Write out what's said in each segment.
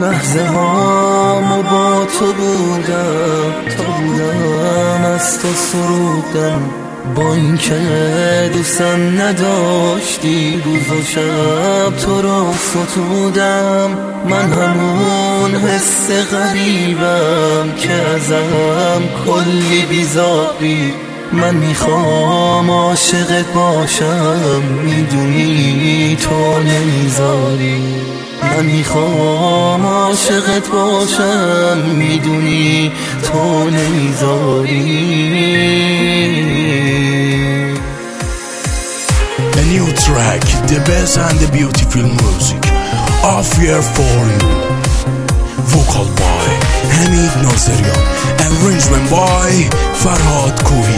لحظه هامو با تو بودم، تا بودم از تو سرودم. با این که دوستم نداشتی، روز و شب تو رو ستودم. من همون حس غریبم که ازم کلی بیزاری. من میخوام عاشقت باشم، میدونی تو نمیذاری. من میخوام عاشقت باشم، میدونی تو نمیذاری. A new track, the best and the beautiful music of here for you. Vocal by Hamid Nazarian, arrangement by Farhad Kohi.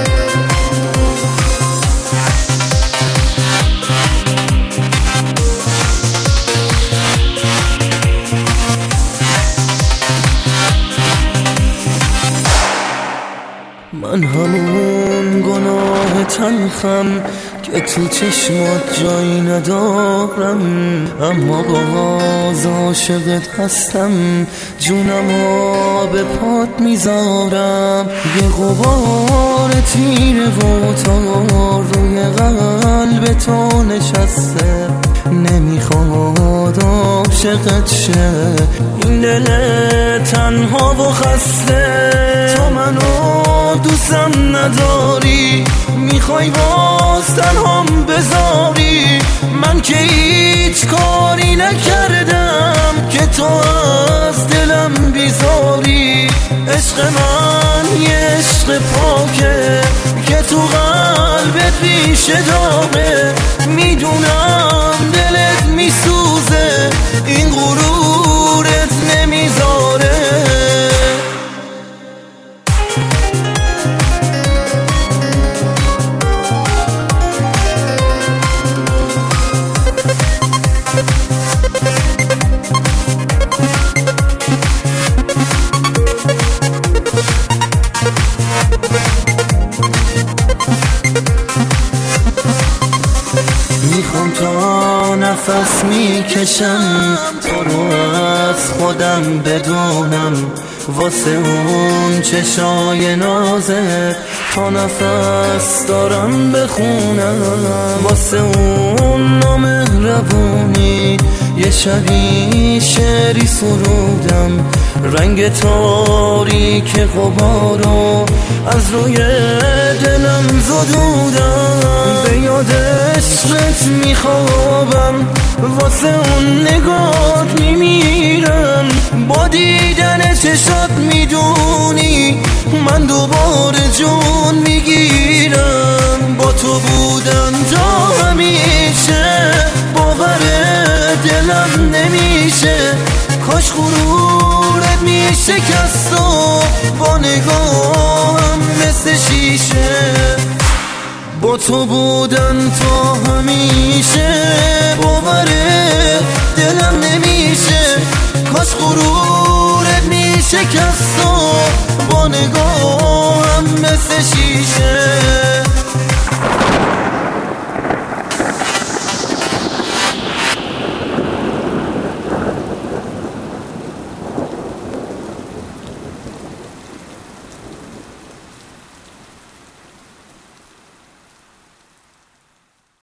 من همون گناه تلخم که تو چشمات جایی ندارم، اما باز عاشقت هستم، جونمو به پات میذارم. یه غبار تیره و تار روی قلب تو نشسته، نمیخواد عاشقت شه این دل تنها و خسته. تو منو دوستم نداری، میخوای باز تنهام بذاری. من که هیچ کاری نکردم که تو از دلم بیزاری. عشق من یه عشق پاکه که تو قلبت ریشه داره. میدونم دلت میسوزه، این غرورت نمیذاره. میخوام تا نفس میکشم تو رو از خودم بدونم، واسه اون چشای نازه تا نفس دارم بخونم. واسه اون نامهربونی یه شبی شعری سرودم، رنگ تاریک غبارو از روی دلم زدودم. به یاد عشقت میخوابم، واسه اون نگات میمیرم. با دیدن چشات میدونی من دوباره جون میگیرم. با تو بودن تا همیشه باور دلم نمیشه. کاش غرورت میشکست و با نگاهم مثل شیشه. با تو بودن تا همیشه باور دلم نمیشه. کاش غرورت میشکست و با نگاهم مثل شیشه.